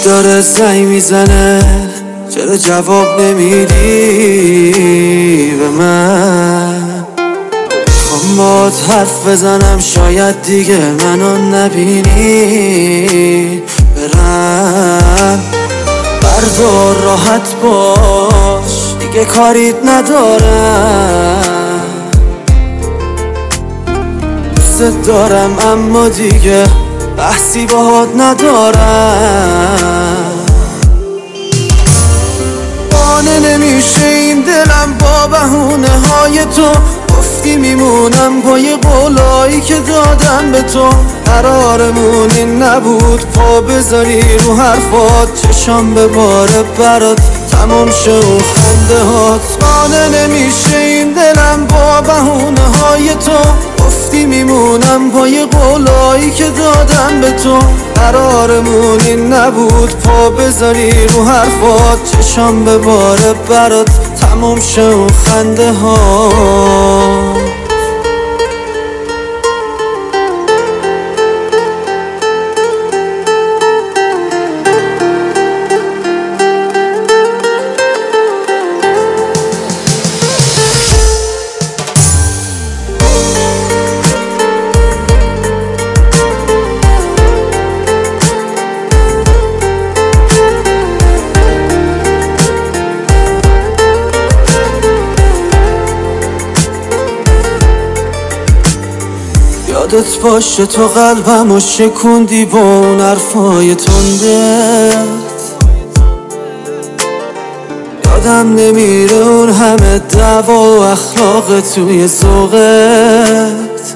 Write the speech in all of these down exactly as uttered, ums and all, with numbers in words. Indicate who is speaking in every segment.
Speaker 1: داره زنگ میزنه، چرا جواب نمیدی به من؟ میخوام باهات حرف بزنم، شاید دیگه منو نبینی. برم بردار راحت باش، دیگه کاریت ندارم. دوست دارم اما دیگه بحثی باهات ندارم. قانع نمیشه این دلم با بهونه های تو، گفتی میمونم پای قولایی که دادم به تو. قرارمون این نبود پا بذاری رو حرفات، چشام به باره برات تمام شه و خنده هات. قانع نمیشه این دلم با بهونه های تو، گفتی میمونم پای قولایی که دادم به تو. قرارمون این نبود پا بذاری رو حرفات، چشام به باره برات تمام شه و خنده ها. یادت باشه تو قلبمو شکوندی با اون حرفای تندت. یادم نمیره اون همه دعوا و اخلاق توی ذوقت.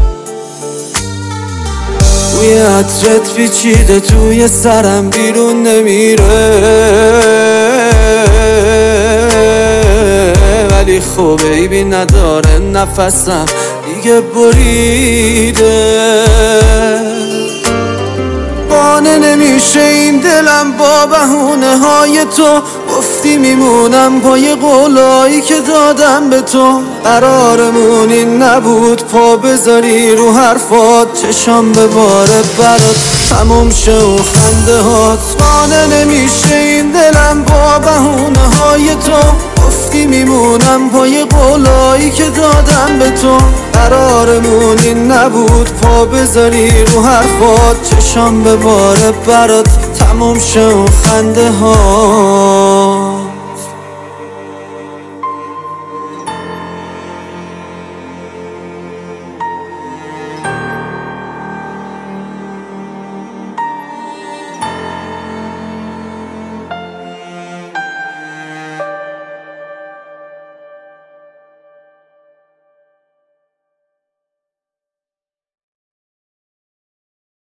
Speaker 1: بوی عطرت پیچیده توی سرم بیرون نمیره، ولی خب عیبی نداره نفسم دیگه بریده. قانع نمیشه این دلم با بهونه های تو، گفتی میمونم پای قولایی که دادم به تو. قرارمون این نبود پا بذاری رو حرفات، چشام به باره برات تموم شه و خنده هات. قانع نمیشه این دلم با بهونه های تو، گفتی میمونم پای قولایی که دادم به تو. قرارمون این نبود پا بذاری رو حرفات، چشام به باره برات تموم شه و خنده ها.